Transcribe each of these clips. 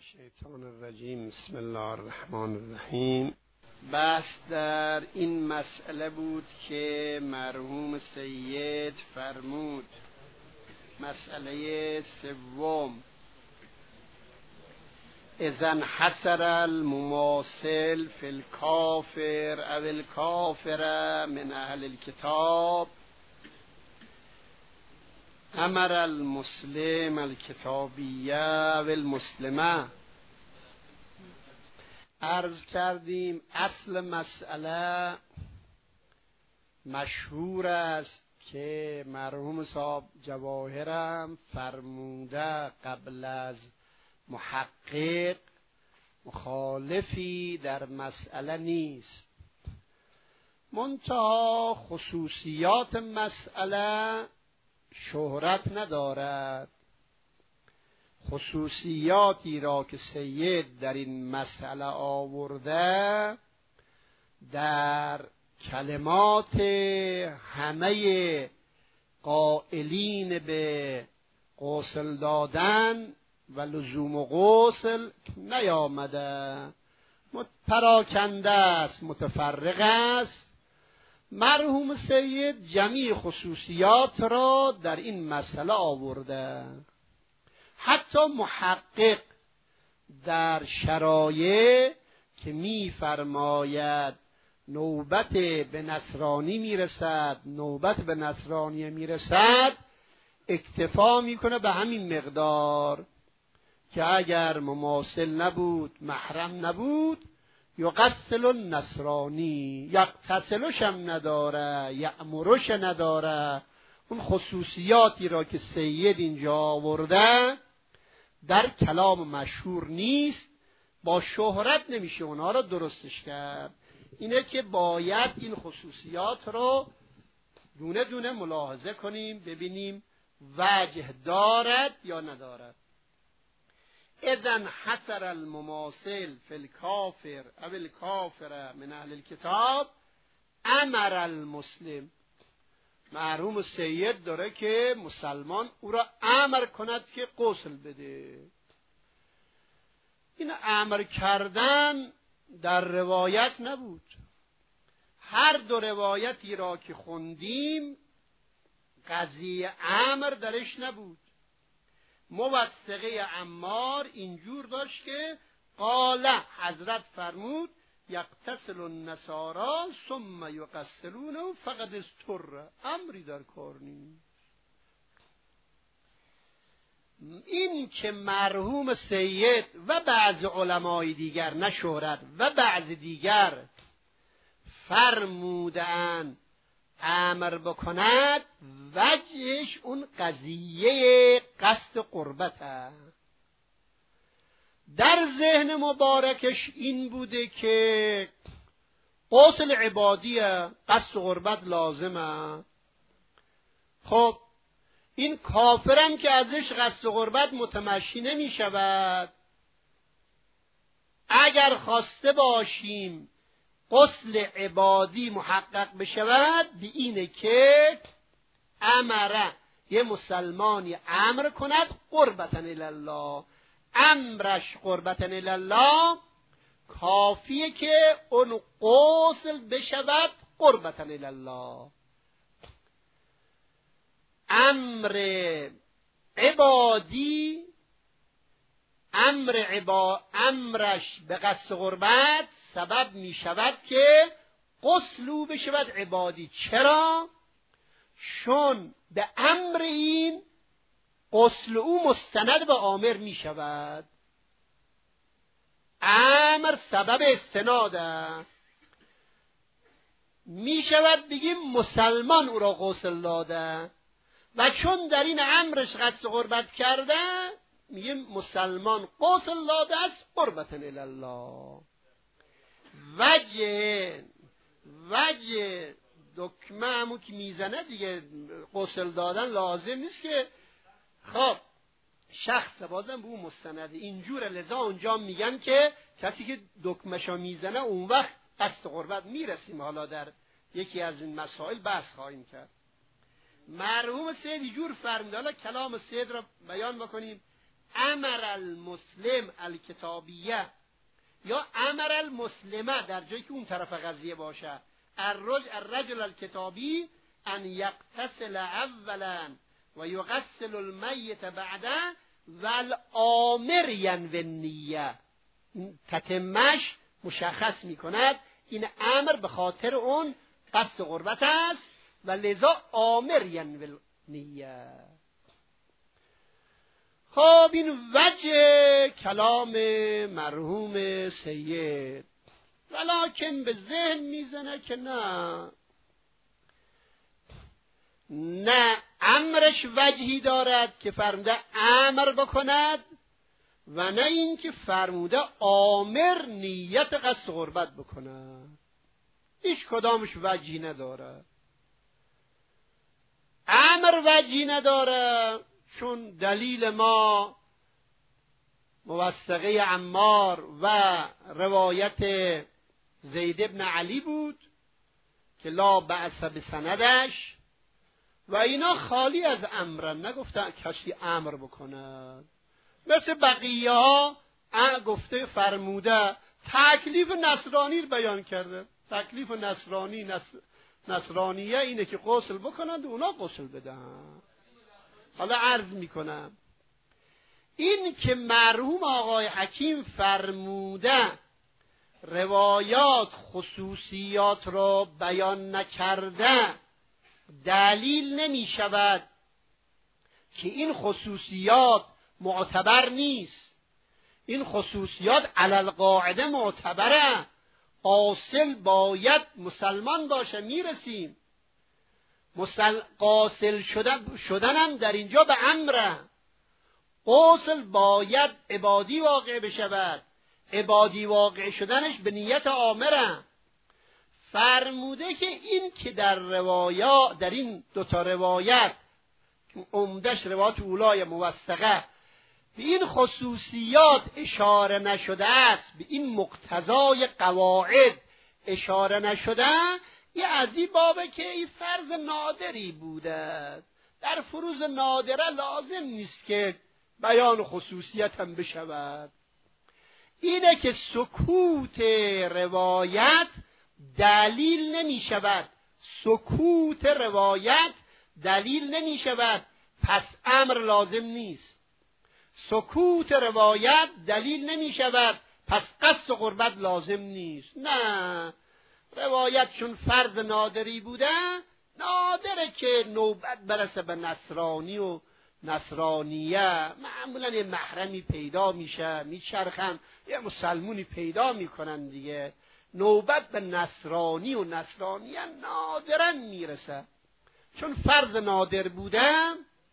الشیطان الرجیم. بسم الله الرحمن الرحیم. بحث در این مسئله بود که مرحوم سید فرمود مسئله سوم: اذا انحصر المماثل فی الکافر او الکافر من اهل الكتاب امر المسلم الکتابیه و المسلمه. عرض کردیم اصل مسئله مشهور است که مرحوم صاحب جواهرم فرموده قبل از محقق مخالفی در مسئله نیست، منتها خصوصیات مسئله شهرت ندارد. خصوصیاتی را که سید در این مسئله آورده در کلمات همه قائلین به غسل دادن و لزوم غسل نیامده، پراکنده است، متفرق است. مرحوم سید جمیع خصوصیات را در این مسئله آورده. حتی محقق در شرایع که می‌فرماید نوبت به نصرانی میرسد، نوبت به نصرانی میرسد، اکتفا میکنه به همین مقدار که اگر مماثل نبود، محرم نبود، یغسل النصرانی، یغتسلش هم نداره، یأمرش نداره. اون خصوصیاتی را که سید اینجا آورده در کلام مشهور نیست، با شهرت نمیشه اونها را درستش کرد. اینه که باید این خصوصیات رو دونه دونه ملاحظه کنیم، ببینیم وجه دارد یا ندارد. اذن حصر المماثل فی الکافر او الکافر من اهل الکتاب امر المسلم. مرحوم سید داره که مسلمان او را امر کند که غسل بده. این امر کردن در روایت نبود. هر دو روایتی را که خوندیم قضیه امر درش نبود. موثقه عمار اینجور داشت که قال، حضرت فرمود یغتسل النصارا ثم یغسلونه فقد اضطر. امری در کار نیست. این که مرحوم سید و بعض علمای دیگر، نه شهرت، و بعض دیگر فرمودند امر بکند، وجهش اون قضیه قصد قربت است. در ذهن مبارکش این بوده که غسل عبادیه، قصد قربت لازمه. خب این کافرم که ازش قصد قربت متمشی نمی شود. اگر خواسته باشیم غسل عبادی محقق بشود، به اینه که امره، یه مسلمانی امر کند قربتن الله، امرش قربتن الله، کافیه که اون غسل بشود قربتن الله. امر عبادی، امرش به قصد قربت سبب می شود که غسل او بشود عبادی. چرا؟ چون به امر این غسل او مستند به آمر می شود. امر سبب استناده، می شود بگیم مسلمان او را غسل داده، و چون در این امرش قصد قربت کرده میگیم مسلمان غسل داده است قربتن الله. وجه دکمه همون که میزنه دیگه، غسل دادن لازم نیست که خب شخص بازم به اون مستنده اینجوره. لذا اونجا میگن که کسی که دکمه‌شو میزنه اون وقت قصد قربت میرسیم. حالا در یکی از این مسائل بحث خواهیم کرد. مرحوم سید اینجور فرموده. حالا کلام سید را بیان بکنیم. امر المسلم الکتابیه یا امر المسلمه در جایی که اون طرف قضیه باشه. الرجل الکتابی ان یغتسل اولا و یغسل المیت بعده والآمر ینوی النیه. تتمش مشخص میکند این امر به خاطر اون قصد قربت است و لذا آمر ینوی النیه. خب این وجه کلام مرحوم سید، ولکن به ذهن میزنه که نه امرش وجهی دارد که فرموده امر بکند و نه این که فرموده آمر نیت قصد قربت بکند. هیچ کدامش وجهی نداره. امر وجهی نداره چون دلیل ما موثقه عمار و روایت زید ابن علی بود که لا بأس بسندش و اینا خالی از امرن، نگفتن کسی امر بکند. مثل بقیه ها گفته فرموده تکلیف نصرانی رو بیان کرده. تکلیف نصرانیه اینه که غسل بکنند و اونا غسل بدن. حالا عرض میکنم این که مرحوم آقای حکیم فرموده روایات خصوصیات را بیان نکرده دلیل نمی شود که این خصوصیات معتبر نیست. این خصوصیات علی القاعده معتبره. قاصل باید مسلمان باشه. میرسیم قاصل شدنم در اینجا به امره. غسل باید عبادی واقع بشود. عبادی واقع شدنش به نیت آمره. فرموده که این که در این دوتا روایت عمدش روایت اولای موثقه به این خصوصیات اشاره نشده است، به این مقتضای قواعد اشاره نشده، یه از این بابه که این فرض نادری بوده. در فروض نادره لازم نیست که بیان خصوصیت هم بشود. اینه که سکوت روایت دلیل نمی شود. سکوت روایت دلیل نمی شود، پس امر لازم نیست. سکوت روایت دلیل نمی شود، پس قصد قربت لازم نیست. نه، روایت چون فرض نادری بوده، نادره که نوبت برسه به نصرانی و نصرانیه. معمولا یه محرمی پیدا میشه، میچرخن یه مسلمونی پیدا میکنن دیگه. نوبت به نصرانی و نصرانیه نادرا میرسه. چون فرض نادر بوده،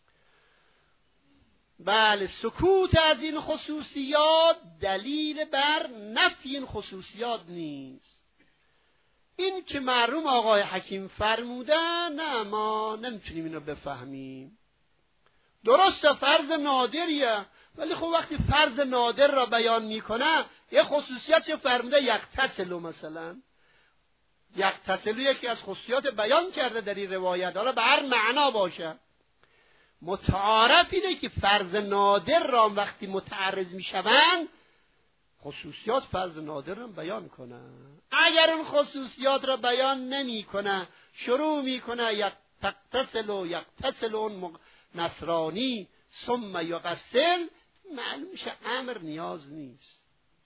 بله، سکوت از این خصوصیات دلیل بر نفی این خصوصیات نیست. این که مرحوم آقای حکیم فرمودن، نه ما نمیتونیم اینو بفهمیم. درسته فرض نادریه، ولی خب وقتی فرض نادر را بیان میکنه یه خصوصیت چه فرموده؟ یغتسلو مثلا. یغتسلو یکی از خصوصیات بیان کرده در این روایت، حالا به هر معنا باشه. متعارف اینه که فرض نادر را وقتی متعرض میشوند خصوصیات فرض نادر را بیان کنه. اگر اون خصوصیات را بیان نمی کنه، شروع میکنه یغتسل اون نصرانی ثم یغسل، معلوم میشه امر نیاز نیست.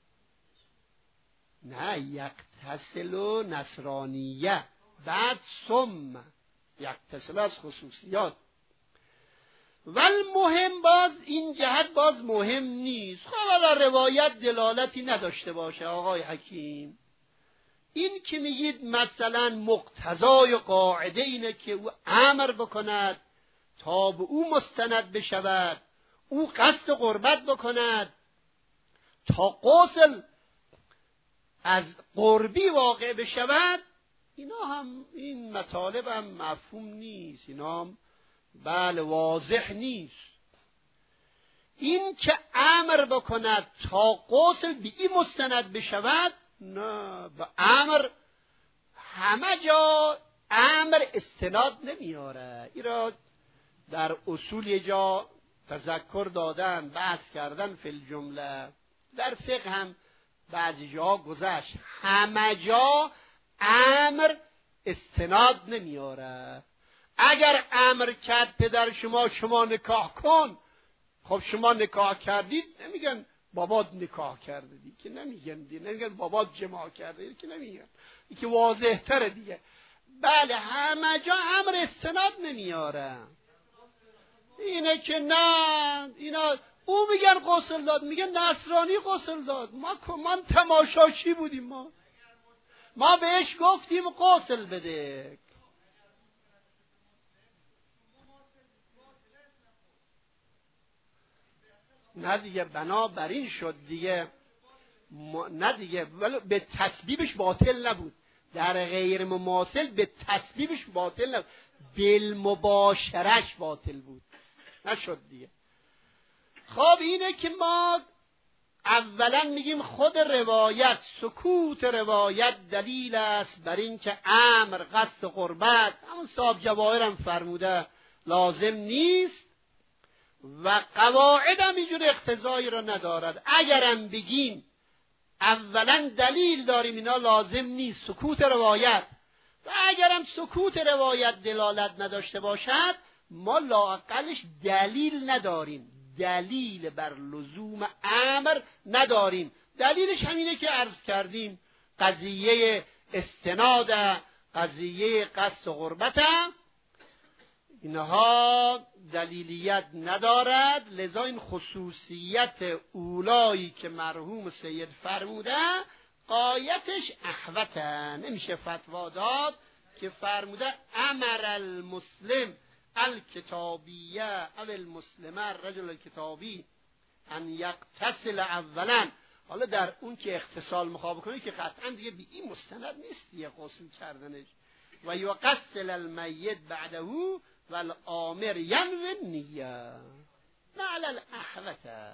نه، یغتسل نصرانیه بعد ثم یغتسل از خصوصیات. ول مهم باز این جهت باز مهم نیست. خب حالا روایت دلالتی نداشته باشه آقای حکیم، این که میگید مثلا مقتضای قاعده اینه که او امر بکند تا به او مستند بشود، او قصد قربت بکند تا غسل از قربی واقع بشود، اینا هم این مطالب هم مفهوم نیست، اینا هم بله واضح نیست. این که امر بکند تا غسل به این مستند بشود، نه، به امر همه جا امر استناد نمیاره. این را در اصول یه جا تذکر دادن، بحث کردن فی الجمله. در فقه هم بعضی جا گذشت، همه جا امر استناد نمیاره. اگر امر کرد پدر شما نکاح کن، خب شما نکاح کردید، نمیگن بابات نکاح کرده دیگه، که نمیگن بابات جماع کرده که نمیگن، این که واضح تره دیگه. بله همه جا امر استناد نمیاره. اینه که نه، اینا او میگن غسل داد، میگن نصرانی غسل داد، ما تماشاچی بودیم، ما بهش گفتیم غسل بده. نه دیگه، بنابراین شد دیگه، نه دیگه، ولی به تسبیبش باطل نبود، در غیر مماثل به تسبیبش باطل نبود، بالمباشرش باطل بود، نشد دیگه. خب اینه که ما اولا میگیم خود روایت، سکوت روایت دلیل است بر این که امر قصد قربت، همون صاحب جواهر هم فرموده لازم نیست و قواعد هم اینجور اقتضایی را ندارد. اگرم بگیم اولا دلیل داریم اینا لازم نیست، سکوت روایت، و اگرم سکوت روایت دلالت نداشته باشد، ما لااقلش دلیل نداریم، دلیل بر لزوم امر نداریم. دلیلش همینه که عرض کردیم، قضیه استناد، قضیه قصد غربت، اینها دلیلیت ندارد. لذا این خصوصیت اولایی که مرحوم سید فرموده غایتش احوته، نمیشه فتوا داد که فرموده امر المسلم الکتابیه او المسلمه الرجل الکتابی ان یغتسل اولا. حالا در اون که اغتسال میخواد بکنه که قطعا دیگه به این مستند نیست دیگه غسل کردنش، و یغسل المیت بعده والآمر ینوی النیه مع الاحوته.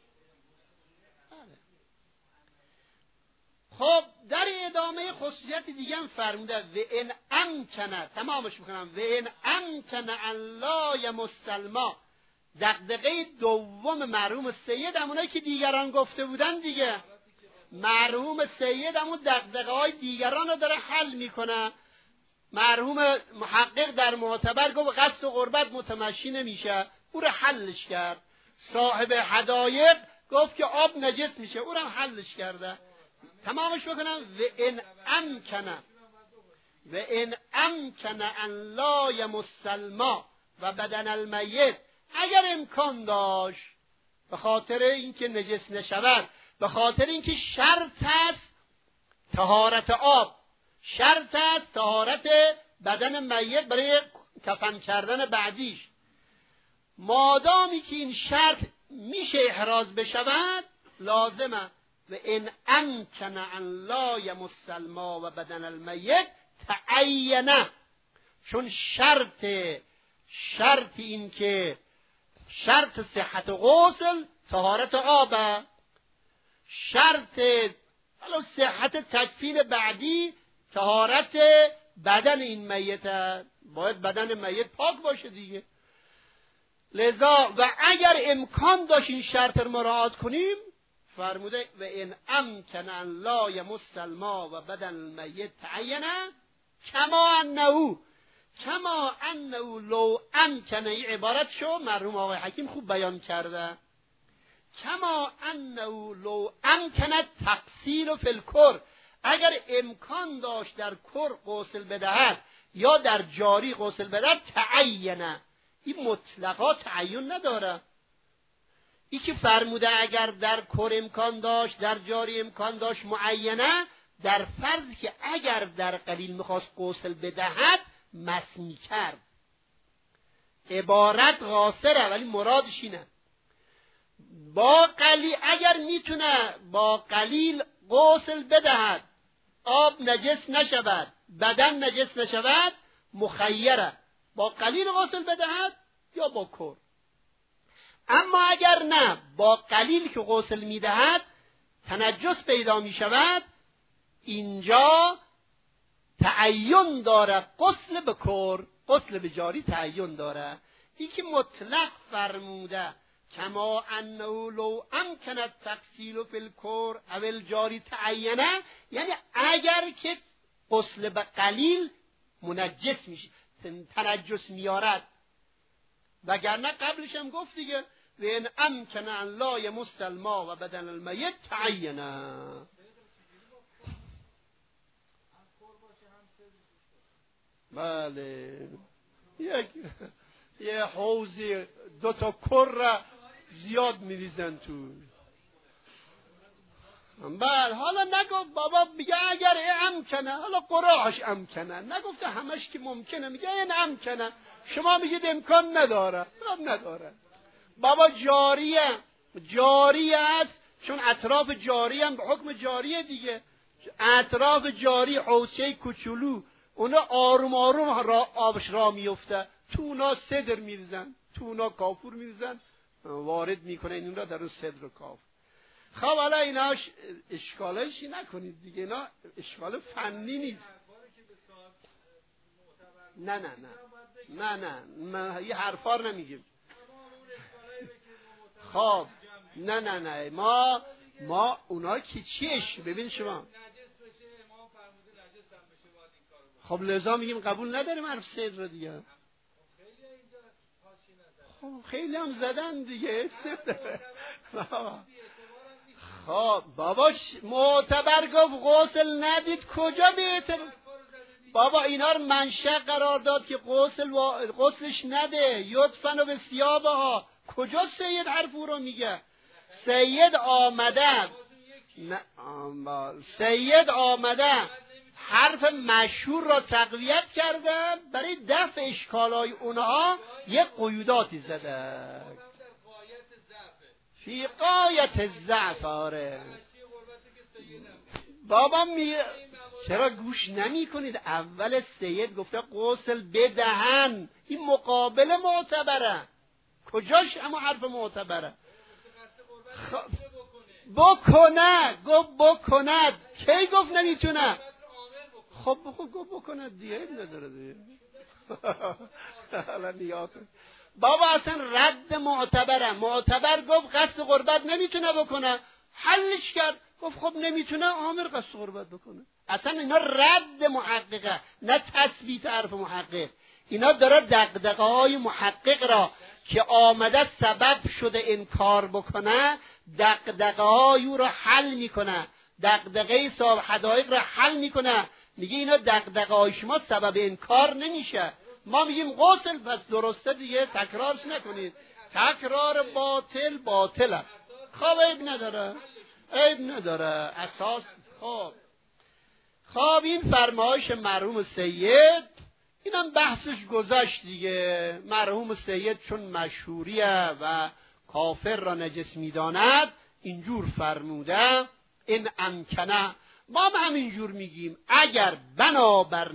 خب در ادامه خصوصیت دیگه هم فرموده و ان امکنه، تمامش میکنم، و ان امکنه ان لا یمسلما. دغدغه دوم مرحوم سید همونایی که دیگران گفته بودن دیگه، مرحوم سید همون دغدغه های دیگران رو داره حل میکنه. مرحوم محقق در معتبر گفت قصد و قربت متمشی نمیشه، او رو حلش کرد. صاحب حدایق گفت که آب نجس میشه، او رو حلش کرده. تمامش بکنم و ان امکنه ان لا یمسلما و بدن المیت. اگر امکان داشت به خاطر اینکه نجس نشود، به خاطر اینکه شرط است طهارت آب، شرط است طهارت بدن میت برای کفن کردن بعدیش، مادامی که این شرط میشه احراز بشود لازمه و ان امکنه ان لا یمسلما و بدن المیت تعینه. چون شرط این که شرط صحت غسل طهارت آبه، شرط صحت تکفین بعدی طهارت بدن این میته، باید بدن میت پاک باشه دیگه. لذا و اگر امکان داشت این شرط رو مراعات کنیم، فرموده و ان امکن ان لا یمسلما و بدن المیت تعینه کما انه لو امکنه. این عبارت شو مرحوم آقای حکیم خوب بیان کرده. کما انه لو امکنه تقصیر فی الکر. اگر امکان داشت در کر غسل بدهد یا در جاری غسل بدهد تعینه. این مطلقا تعین نداره. این که فرموده اگر در کر امکان داشت در جاری امکان داشت معینه، در فرض که اگر در قلیل میخواست غسل بدهد مس میکرد. عبارت قاصره ولی مرادش اینه با قلیل اگر میتونه با قلیل غسل بدهد، آب نجس نشود، بدن نجس نشود، مخیره با قلیل غسل بدهد یا با کر. اما اگر نه با قلیل که غسل میدهد تنجس پیدا میشود، اینجا تعین داره غسل به کر، غسل به جاری تعین داره. این که مطلق فرموده کما انه لو امکن التغسیل فی الکر او الجاری تعینه، یعنی اگر که غسل به قلیل منجس میشه، تنجس میارد، وگرنه قبلش هم گفت دیگه و ان امکن ان لا یمس الماء و بدن المیت تعینه. بله یه حوضی 2 تا کر زیاد میریزن تو. بله حالا نگفت بابا، میگه اگر امکنه، حالا قراش امکنه، نگفته همش که ممکنه، میگه این امکنه. شما میگید امکان نداره. بابا جاریه است، چون اطراف جاری هم به حکم جاریه دیگه. اطراف جاری حوضچه کوچولو، اونا آروم آروم آبش را میفته، تو اونا صدر میریزن، تو اونا کافور میریزن، وارد میکنه این را در اون صدر و کافور. خب حالا اینا اشکالایشی نکنید دیگه، اینا اشکال فنی نیست. نه یه حرفا رو نمیگیم. خب نه ما اونا که چیش ببین شما. خب لذا میگیم قبول نداریم حرف سید رو دیگه. خب خیلی هم زدن دیگه. خب بابا معتبر گفت غسل ندید، کجا به اعتبار؟ بابا اینا رو منشأ قرار داد که غسلش نده، یدفن به ثیابها. کجا سید حرف رو میگه؟ سید آمده حرف مشهور را تقویت کرده، برای دفع اشکالای اونها یک قیوداتی زده. فی غایت الضعف. آره بابا چرا گوش نمی کنید؟ اول سید گفته غسل بدهن، این مقابل معتبره. کجاش اما حرف معتبره؟ بکند. کی گفت نمیتونه؟ خب گفت بکند دیگه، نداره دیگه. حالا نگاه کن بابا، اصلا رد معتبر گفت قصد قربت نمیتونه بکنه، حلش کرد، گفت خب نمیتونه، عامر قصد قربت بکنه. اصلا اینا رد محققه، نه تثبیت حرف محقق. اینا داره دغدغه های محقق را که آمده سبب شده انکار بکنه، دغدغه های او را حل میکنه، دغدغه صاحب حدایق را حل میکنه. میگه اینا دغدغه های شما سبب انکار نمیشه. ما میگیم غسل، پس درسته دیگه، تکرارش نکنید. تکرار باطله. خب عیب نداره اساس. خب این فرمایش مرحوم سید، اینم بحثش گذشت دیگه. مرحوم سید چون مشهوریه و کافر را نجس میداند، اینجور فرموده این امکنه. ما هم همینجور میگیم اگر بنابر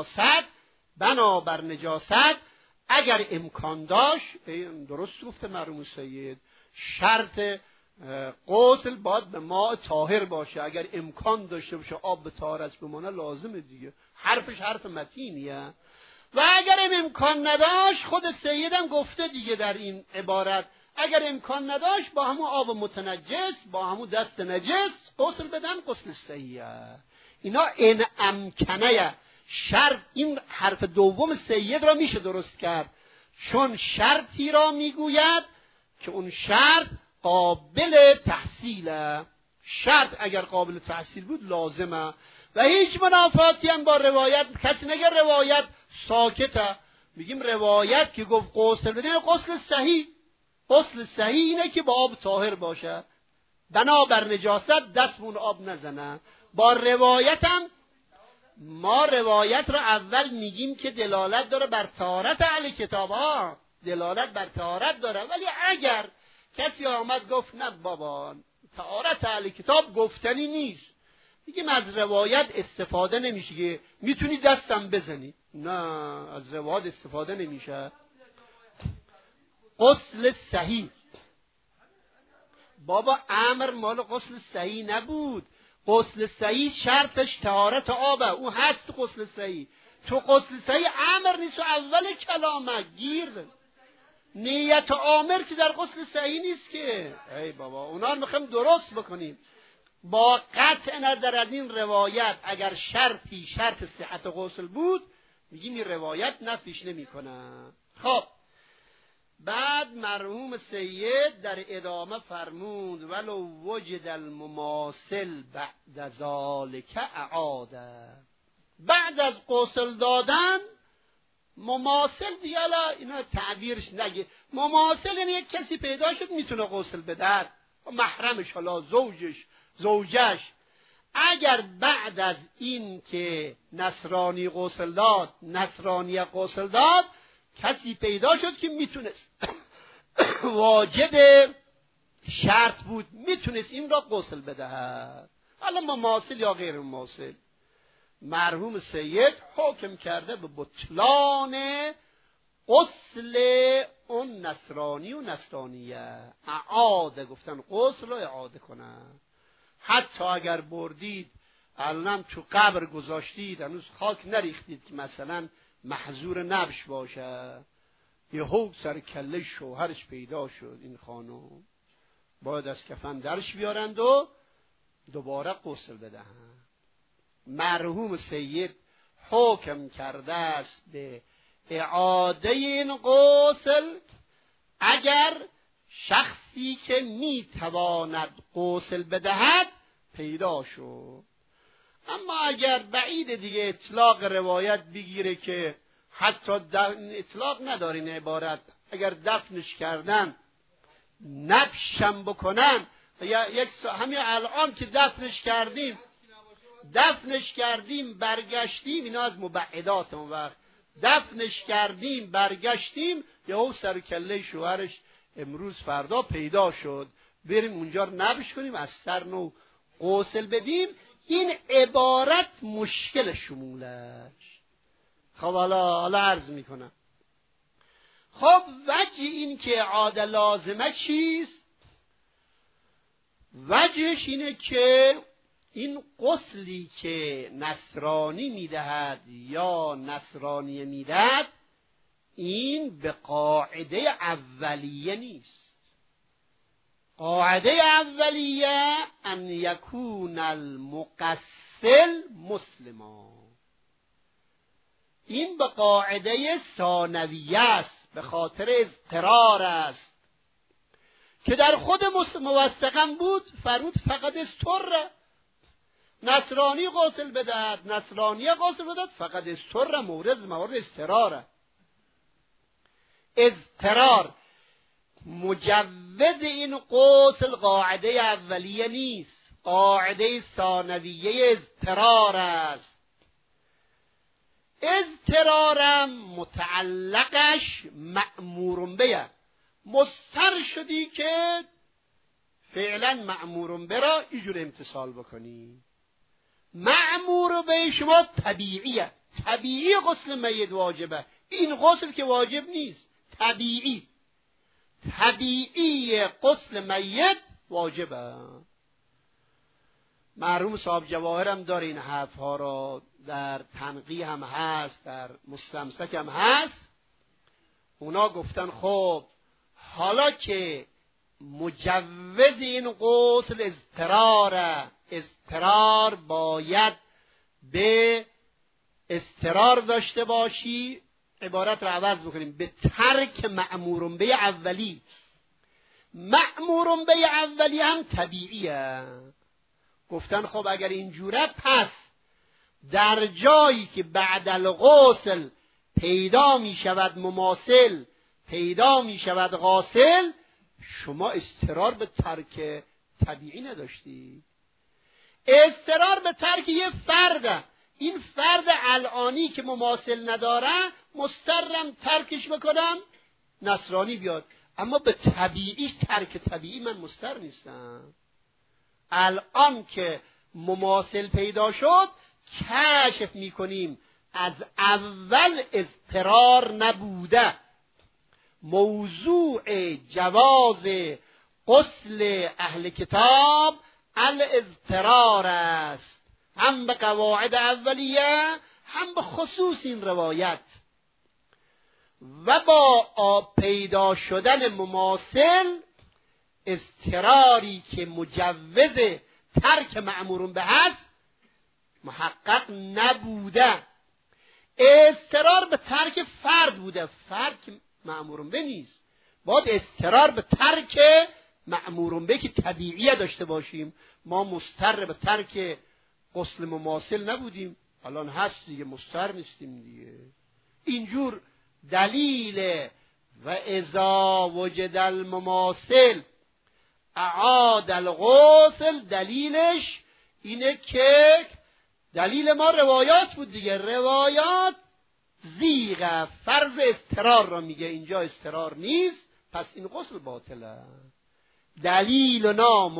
نجاست اگر امکان داشت، درست گفته مرحوم سید، شرط غسل باید به ماء طاهر باشه. اگر امکان داشته باشه آب به طهارت بمانه لازمه دیگه. حرفش حرف متینیه. و اگر امکان نداشت، خود سیدم گفته دیگه در این عبارت، اگر امکان نداشت با همون آب متنجس، با همون دست نجس غسل بدن، غسل صحیحه. اینا این امکنه شرط. این حرف دوم سید را میشه درست کرد، چون شرطی را میگوید که اون شرط قابل تحصیله. شرط اگر قابل تحصیل بود لازمه و هیچ منافاتی هم با روایت. کسی نگه روایت ساکته، میگیم روایت که گفت غسل بدین، غسل صحیح اینه که با آب طاهر باشه، بنابر نجاست دست به اون آب نزنه. با روایت هم ما روایت رو اول میگیم که دلالت داره بر طهارت اهل کتاب ها، دلالت بر طهارت داره. ولی اگر کسی آمد گفت نه بابا طهارت اهل کتاب گفتنی نیست، دیگه از روایت استفاده نمیشه که میتونی دستم بزنی. نه، از روایت استفاده نمیشه. غسل صحیح بابا امر مال غسل صحیح نبود. غسل صحیح شرطش طهارت آبه، اون هست تو غسل صحیح. تو غسل صحیح امر نیست، و اول کلامه گیر. نیت عامر که در غسل صحیح نیست که. ای بابا اونا رو میخوایم درست بکنیم. با قطع نظر از این روایت اگر شرطی شرط صحت غسل بود میگیم این روایت نفیش نمیکنه. خب بعد مرحوم سید در ادامه فرمود ولو وجد المماثل بعد ذالک اعاده. بعد از غسل دادن مماثل دیگه، اینا تعبیرش نگه، مماثل یعنی یک کسی پیدا شد میتونه غسل بده، محرمش، حالا زوجش. اگر بعد از این که نصرانی غسل داد کسی پیدا شد که میتونست واجد شرط بود میتونست این را غسل بدهد، حالا مماثل یا غیر مماثل، مرحوم سید حکم کرده به بطلان غسل اون نصرانی و نصرانیه. اعاده گفتن غسل رو اعاده کنن. حتی اگر بردید الان تو قبر گذاشتید هنوز خاک نریختید که مثلا محظور نبش باشه، یهو سر کله شوهرش پیدا شد، این خانم باید از کفن درش بیارند و دوباره غسل بدهند. مرحوم سید حکم کرده است به اعاده این غسل اگر شخصی که میتواند غسل بدهد پیدا شد. اما اگر بعید دیگه اطلاق روایت بگیره که حتی اطلاق ندارین عبارت، اگر دفنش کردن نبشم بکنن، یا همین الان که دفنش کردیم برگشتیم، اینا از مبعدات اون وقت، دفنش کردیم برگشتیم یا سر کله شوهرش امروز فردا پیدا شد، بریم اونجا رو نبش کنیم از سر نو غسل بدیم، این عبارت مشکل شمولش. خب حالا عرض میکنم. خب وجه این که اعاده لازمه چیست؟ وجهش اینه که این غسلی که نصرانی میدهد یا نصرانی میدهد این به قاعده اولیه نیست. قاعده اولیه ان یکون المغسل مسلما، این به قاعده ثانویه است، به خاطر اضطرار است که در خود موثقا بود فرمود فقط استر، نصرانی غسل بدهد، نصرانی غسل بدهد، فقط استر مورد استراره. اضطرار مجوز این غسل قاعده اولیه نیست، قاعده ثانویه اضطرار است. اضطرارم متعلقش مأمور به، مضطر شدی که فعلا مأمور به را اینجور امتثال بکنی. مأمور به شما طبیعیه، طبیعی غسل میت واجبه، این غسل که واجب نیست، طبیعی غسل میت واجبه. مرحوم صاحب جواهر هم داره این حرفها را، در تنقی هم هست، در مستمسک هم هست. اونا گفتن خب حالا که مجوز این غسل اضطرار باید به اضطرار داشته باشی، عبارت رو عوض بکنیم به ترک مأمور به اولی. مأمور به اولی هم طبیعیه. گفتن خب اگر اینجوره پس در جایی که بعد الغسل پیدا می شود مماثل، پیدا می شود غاسل، شما اضطرار به ترک طبیعی نداشتی، اضطرار به ترک یه فرده. این فرد الانی که مماثل نداره مضطرم ترکش بکنم نصرانی بیاد، اما به طبیعی ترک طبیعی من مضطر نیستم. الان که مماثل پیدا شد کشف میکنیم از اول اضطرار نبوده. موضوع جواز غسل اهل کتاب الاضطرار است، هم به قواعد اولیه هم به خصوص این روایت. و با پیدا شدن مماثل اضطراری که مجوز ترک مأمور به هست محقق نبوده. اضطرار به ترک فرد بوده، فرد که مأمور به نیست. باید اضطرار به ترک مأمور به که طبیعیه داشته باشیم. ما مضطر به ترک غسل مماثل نبودیم، الان هست دیگه، مضطر نیستیم دیگه. اینجور دلیل و اذا وجد المماثل اعاد الغسل، دلیلش اینه که دلیل ما روایات بود دیگه. روایات زیغه فرض اضطرار را میگه، اینجا اضطرار نیست، پس این غسل باطله. دلیلنا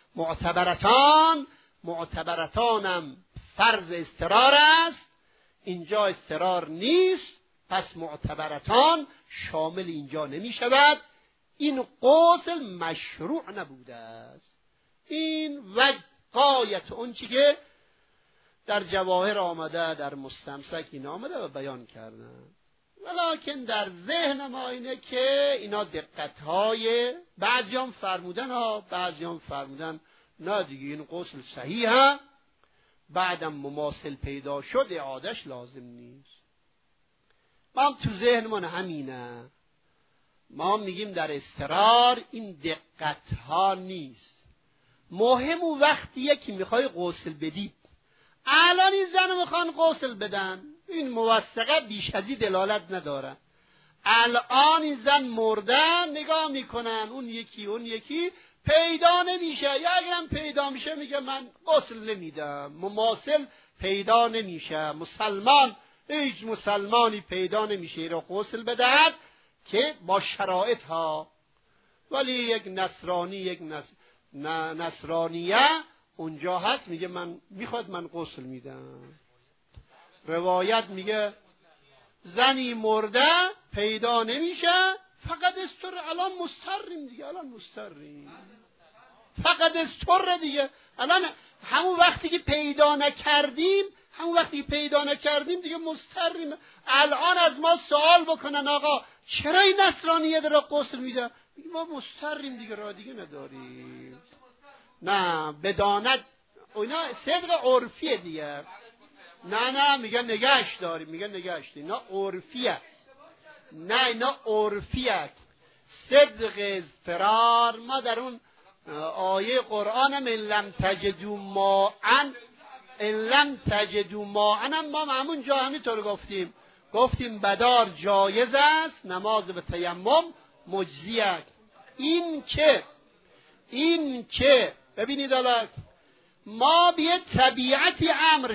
معتبرتانم فرض اضطرار است، اینجا اضطرار نیست، پس معتبرتان شامل اینجا نمی شود. این غسل مشروع نبوده است. این غایت اون چی که در جواهر آمده، در مستمسک این آمده و بیان کردن. ولیکن در ذهن ما اینه که اینا دقتهای بعضیان فرمودن نه دیگه این غسل صحیحه، بعدم مماثل پیدا شد اعادش لازم نیست. ما هم تو ذهنمون همینه، ما میگیم در اضطرار این دقتها نیست. مهم اون وقتیه که میخوای غسل بدید. الان این زن میخوان غسل بدن، این موثقه بیش از این دلالت نداره. الان این زن مردن، نگاه میکنن اون یکی پیدا نمیشه، یا اگرم پیدا میشه میگه من غسل نمیدم. مماثل پیدا نمیشه، هیچ مسلمانی پیدا نمیشه را غسل بدهد که با شرایط ها. ولی یک نصرانی نصرانیه اونجا هست میگه من میخواد من غسل میدم. روایت میگه زنی مرده پیدا نمیشه، فقط استر. الان مستریم دیگه، فقط استر دیگه. الان همون وقتی که پیدا نکردیم دیگه مستریم. الان از ما سوال بکنن آقا چرا این نصرانیه داره غسل میده، ما مستریم دیگه، راه دیگه نداریم. نه بدانت اینا صدق عرفیه دیگه. نه میگن نگهش داریم، اینا عرفیه. نه اینا عرفیه. صدق اضطرار ما در اون آیه قرآن من لم تجدوا ماء ما همون جا همینطور گفتیم بدار جایز است، نماز به تیمم مجزیه. این که ببینید الان ما به یک طبیعتی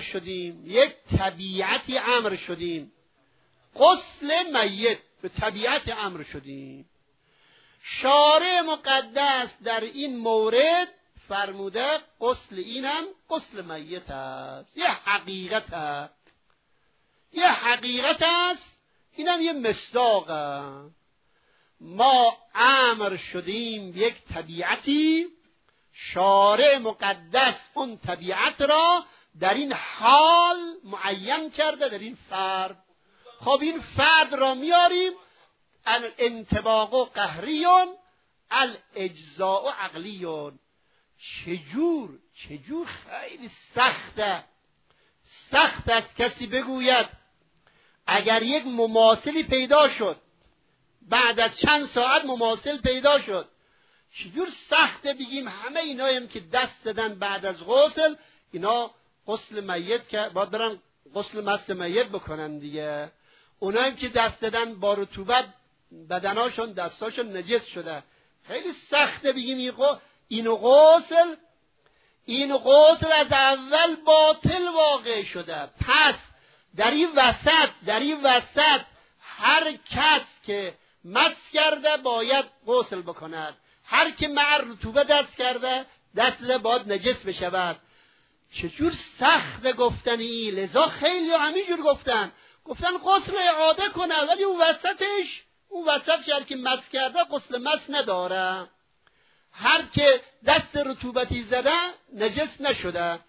امر شدیم، غسل میت به طبیعت امر شدیم. شارع مقدس در این مورد فرموده غسل اینم غسل میت است، یه حقیقت است، اینم یه مصداقه. ما امر شدیم یک طبیعتی، شارع مقدس اون طبیعت را در این حال معین کرده، در این فرد. خب این فرد را میاریم، الانطباق قهریون الاجزاء عقلیون. چجور خیلی سخت است کسی بگوید اگر یک مماثلی پیدا شد، بعد از چند ساعت مماثل پیدا شد، چجور سخته بگیم همه اینا هم که دست دادن بعد از غسل، اینا غسل میت که باید برن غسل مست میت بکنن دیگه. اونا هم که دست دادن با رطوبت بدناشون دستاشون نجس شده، خیلی سخته بگیم این غسل از اول باطل واقع شده. پس در این وسط هر کس که مس کرده باید غسل بکند، هر که مع رطوبه دست کرده دست باید نجس بشود. چجور سخت گفتن این؟ لذا خیلی همینجور گفتن غسل اعاده کنه، ولی اون وسطش هر که مس کرده غسل مس نداره، هر که دست رطوبتی زده نجس نشده.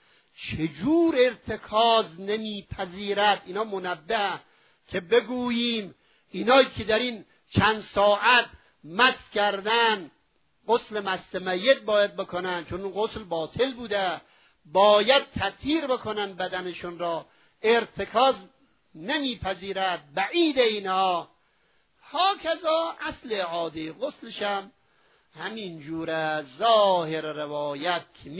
چجور ارتکاز نمیپذیرد؟ اینا منبه که بگوییم اینایی که در این چند ساعت مست کردن غسل مست میت باید بکنن، چون اون غسل باطل بوده، باید تطهیر بکنن بدنشون را، ارتکاز نمیپذیرد، بعید اینها. هاکذا اصل اعاده غسلش هم همین جوره. ظاهر روایت که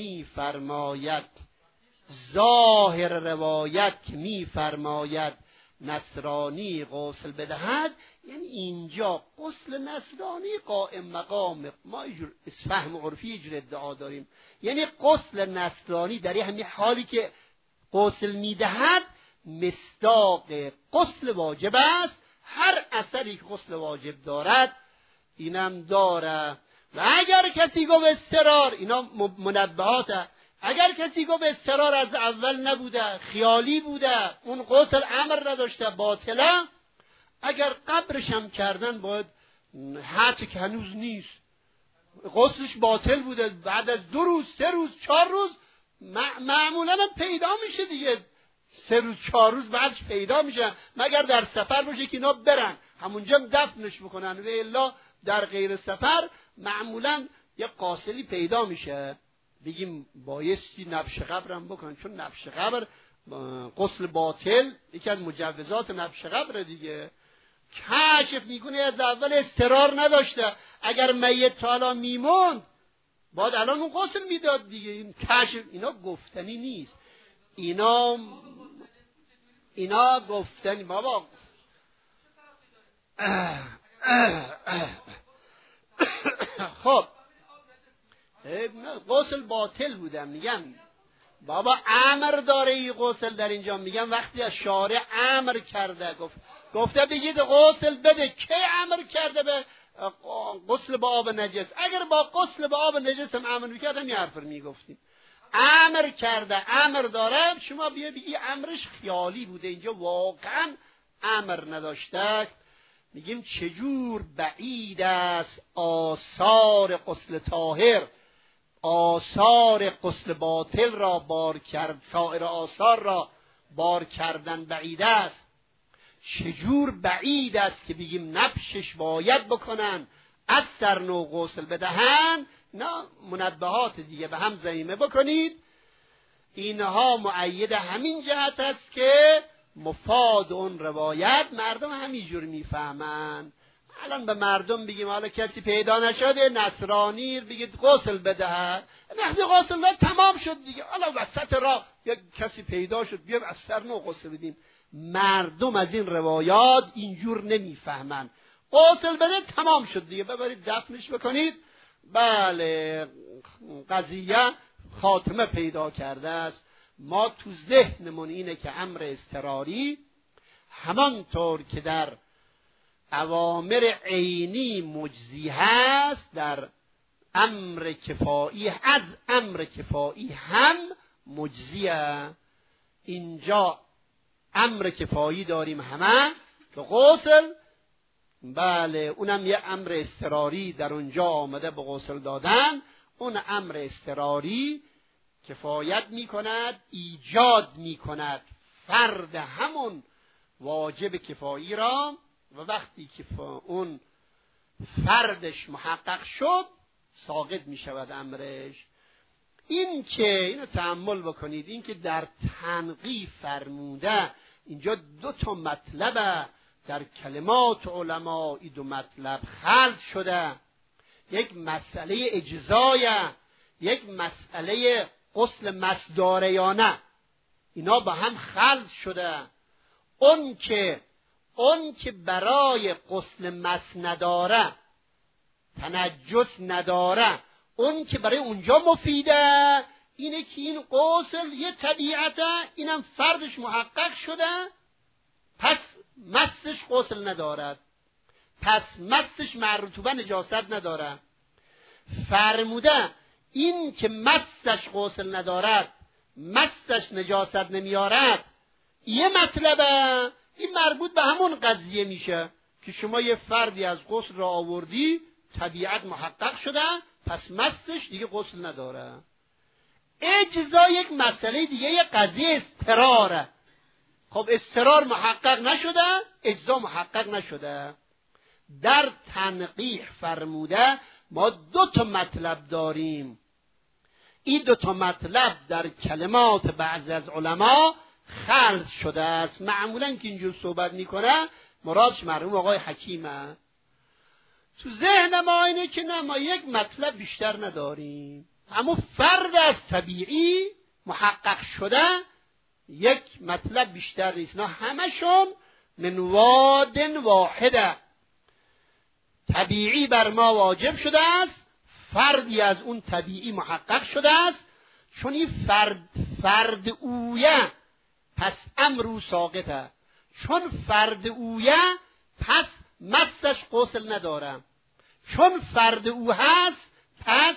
میفرماید نصرانی غسل بدهد، یعنی اینجا غسل نصرانی قائم مقام ما، اینجور فهم عرفی اینجور ادعا داریم، یعنی غسل نصرانی در همین حالی که غسل میدهد مصداق غسل واجب است، هر اثری که غسل واجب دارد اینم داره. و اگر کسی گفت اضطرار، اینا منبهاته، اگر کسی گفت اضطرار از اول نبوده، خیالی بوده، اون غسل امر نداشته، باطله، اگر قبرش هم کردن باید، حتی که هنوز نیست، غسلش باطل بوده، بعد از 2 روز 3 روز 4 روز معمولا هم پیدا میشه دیگه، 3 روز 4 روز بعدش پیدا میشه، مگر در سفر باشه که اینا برن همونجا دفنش بکنن، و الا در غیر سفر معمولا یه قاصلی پیدا میشه، بگیم بایستی نبش قبرم بکن، چون نبش قبر غسل باطل یکی از مجوزات نبش قبر دیگه. کشف میکنه از اول اضطرار نداشته، اگر میت تا الان میموند باید الان اون غسل میداد دیگه. این کشف اینا گفتنی نیست، اینا گفتنی بابا. خب غسل باطل بودم، میگم بابا امر داره این غسل در اینجا، میگم وقتی از شارع امر کرده، گفته بگید غسل بده، کی امر کرده به غسل با آب نجس؟ اگر با غسل با آب نجس هم امر میکردم یه حرف رو میگفتیم. امر کرده، امر داره، شما بیا بگی امرش خیالی بوده، اینجا واقعا امر نداشته. میگیم چجور بعید است آثار غسل طاهر، آثار غسل باطل را بار کرد، سایر آثار را بار کردن بعید است. چجور بعید است که بگیم نبشش باید بکنن، از سرنو غسل بدهن. نه منبهات دیگه به هم ضمیمه بکنید. اینها مؤید همین جهت است که مفاد اون روایت مردم همینجور میفهمن. الان به مردم بگیم حالا کسی پیدا نشده نصرانی بگید غسل بدهد، وقتی غسل داد تمام شد دیگه، حالا وسط راه یک کسی پیدا شد بیام از سر نو غسل بدیم. مردم از این روایات اینجور نمیفهمن. غسل بده تمام شد دیگه، ببرید دفنش بکنید. بله قضیه خاتمه پیدا کرده است. ما تو ذهنمون اینه که امر اضطراری همانطور که در اوامر عینی مجزی هست، در امر کفایی از امر کفایی هم مجزیه. اینجا امر کفایی داریم همه که غسل، بله اونم یه امر اضطراری در اونجا آمده به غسل دادن. اون امر اضطراری کفایت میکند، ایجاد میکند فرد همون واجب کفایی را، و وقتی که اون فردش محقق شد ساقط میشود امرش. این که اینو تأمل بکنید، این که در تنقیح فرموده اینجا 2 مطلبه در کلمات علما، این 2 مطلب خلط شده. یک مسئله اجزایه، یک مسئله غسل مس داره یا نه، اینا با هم خلط شده. اون که برای غسل مس نداره، تنجس نداره، اون که برای اونجا مفیده، اینه که این غسل یه طبیعته، اینم فردش محقق شده، پس مستش غسل ندارد، پس مستش مرطوبه نجاست نداره. فرموده این که مستش غسل ندارد، مستش نجاست نمیارد، یه مطلبه. این مربوط به همون قضیه میشه که شما یه فردی از غسل را آوردی، طبیعت محقق شده، پس مستش دیگه غسل نداره. اجزا یک مسئله دیگه، یه قضیه اضطراره. خب اضطرار محقق نشده، اجزا محقق نشده. در تنقیح فرموده ما 2 مطلب داریم. این 2 مطلب در کلمات بعضی از علما خلط شده است. معمولا که اینجور صحبت میکنه مرادش مرحوم آقای حکیمه. تو ذهن ما اینه که نه، ما یک مطلب بیشتر نداریم، اما فرد از طبیعی محقق شده یک مطلب بیشتر نیست، نه همشون من واد واحده. طبیعی بر ما واجب شده است، فردی از اون طبیعی محقق شده است. چون این فرد اویه پس امرو ساقطه، چون فرد اویه پس مسش غسل ندارم، چون فرد او هست پس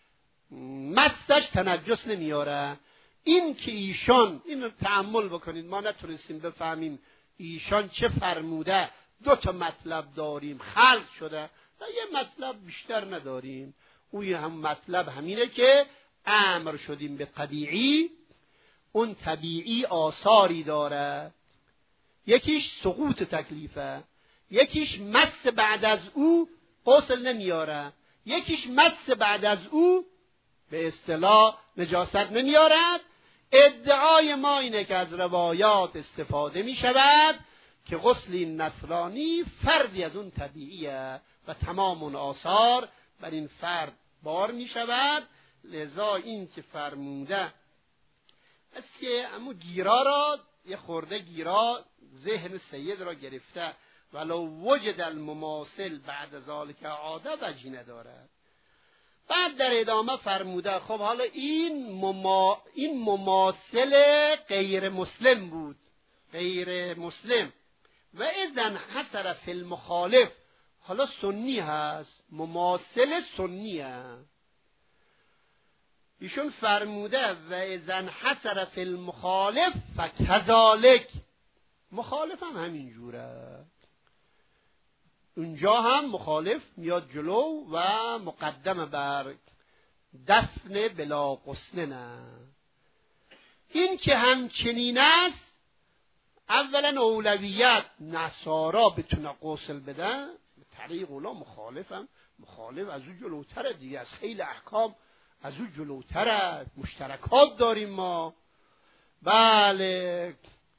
مسش تنجس نمیاره. این که ایشان، اینو تأمل بکنید، ما نتونستیم بفهمیم ایشان چه فرموده. 2 مطلب داریم خلط شده و یه مطلب بیشتر نداریم. اون هم مطلب همینه که امر شدیم به طبیعی، اون طبیعی آثاری داره، یکیش سقوط تکلیفه، یکیش مس بعد از او غسل نمیاره، یکیش مس بعد از او به اصطلاح نجاست نمیارد. ادعای ما اینه که از روایات استفاده می شود که غسل این نصرانی فردی از اون طبیعیه و تمام اون آثار بر این فرد بار می شود. لذا این که فرموده است که اما گیرا را یه خورده گیرا ذهن سید را گرفته، ولو وجد المماثل بعد ذالک عاده وجهی ندارد. بعد در ادامه فرموده خب حالا این مماثل غیر مسلم بود، غیر مسلم، و اذن حسر فی المخالف، حالا سنی هست، مماثل سنی هست. ایشون فرموده و اذن حسر فی المخالف فکذالک، مخالف هم همین جوره، اونجا هم مخالف میاد جلو و مقدم بر دفن بلا غسل نه. این که همچنین است، اولا اولویت نصارا بتونه غسل بدن، طریق اولا مخالف از اون جلوتره دیگه، از خیلی احکام از اون جلوتره، مشترکات داریم ما. بله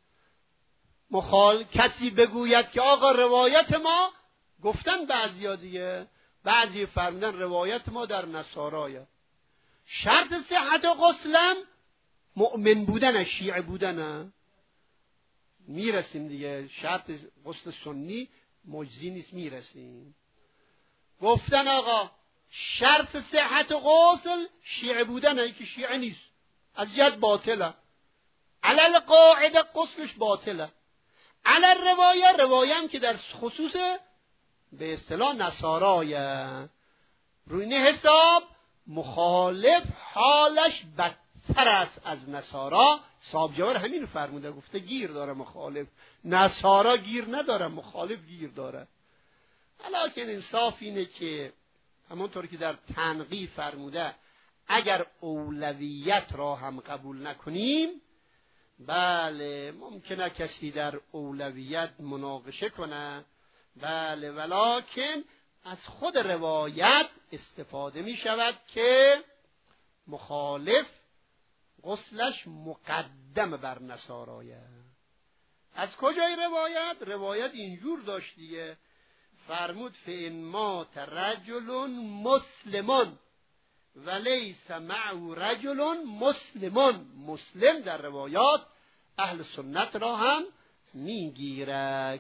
کسی بگوید که آقا روایت ما، گفتن بعضیا دیگه، بعضی فرمودن روایت ما در نصارایه، شرط صحت غسلم مؤمن بودن، شیعه بودن. میرسیم دیگه، شرط غسل سنی مجزی نیست، میرسیم. گفتن آقا شرط صحت غسل شیعه بودن، که شیعه نیست از جد باطله، علل قاعده غسلش باطله، علل روایه هم که در خصوص به اصطلاح نصارایه، روی این حساب مخالف حالش بدتر است از نصارا. صاحب جواهر همین فرموده، گفته گیر داره مخالف، نصارا گیر نداره، مخالف گیر داره. ولیکن انصاف اینه که همونطور که در تنقیح فرموده اگر اولویت را هم قبول نکنیم، بله ممکنه کسی در اولویت مناقشه کنه، بله، ولکن از خود روایت استفاده می شود که مخالف غسلش مقدم بر نصارایه. از کجای روایت؟ روایت اینجور داشت دیگه، فرمود فإن مات رجل مسلمون ولیس معه رجل مسلمون. مسلم در روایات اهل سنت را هم میگیرد.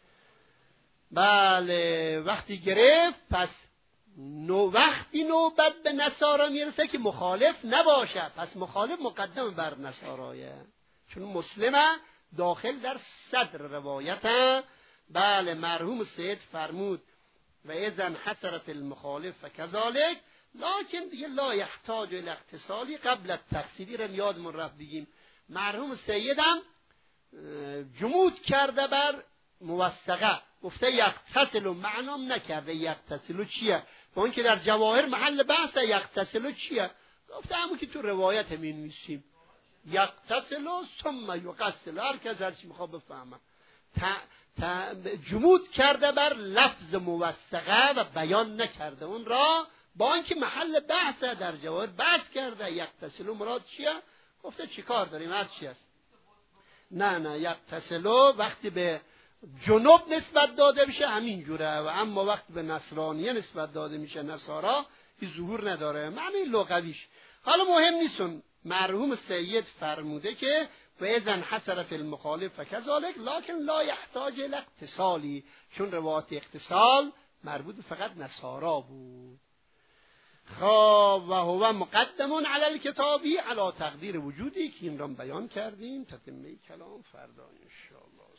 بله وقتی گرفت، پس وقتی نوبت به نصارا میرسه که مخالف نباشه، پس مخالف مقدم بر نصارایه، چون مسلمه داخل در صدر روایته. بله مرحوم سید فرمود و اذن حسر فی المخالف فکذالک، لکن دیگه لا یحتاج الی اختصالی قبل التفصیلی رو یادمون رفت دیگیم. مرحوم سیدم جمود کرده بر موثقه، گفته یغتسل، معنام نکرده یغتسل چیه، با اون که در جواهر محل بحث یغتسل چیه، گفته همون که تو روایت می نویسیم. یغتسل ثم یغسل. هر کس هر چی میخواد بفهمه. جمود کرده بر لفظ موثقه و بیان نکرده اون را، با اینکه محل بحث در جواهر بحث کرده. یغتسل مراد چیه؟ گفته چی کار داریم هر چی است. نه یغتسل وقتی به جنوب نسبت داده میشه همین جوره، و اما وقتی به نصرانیه نسبت داده میشه نصارا این ظهور نداره، معنی لغویش. حالا مهم نیستون. مرحوم سید فرموده که و اذن حسر فی المخالف فکذالک لکن لا یحتاج الی اتصالی، چون روایت اتصال مربوط فقط نصارا بود. خب و هو مقدم علی الکتابی علی تقدیر وجودی که این را بیان کردیم. تتمه کلام فردا ان شاء الله.